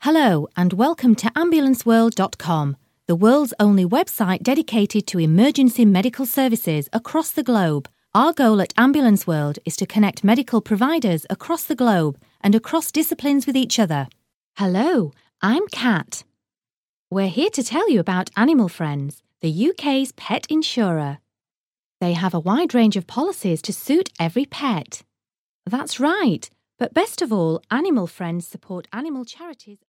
Hello and welcome to AmbulanceWorld.com, the world's only website dedicated to emergency medical services across the globe. Our goal at Ambulance World is to connect medical providers across the globe and across disciplines with each other. Hello, I'm Kat. We're here to tell you about Animal Friends, the UK's pet insurer. They have a wide range of policies to suit every pet. That's right, but best of all, Animal Friends support animal charities.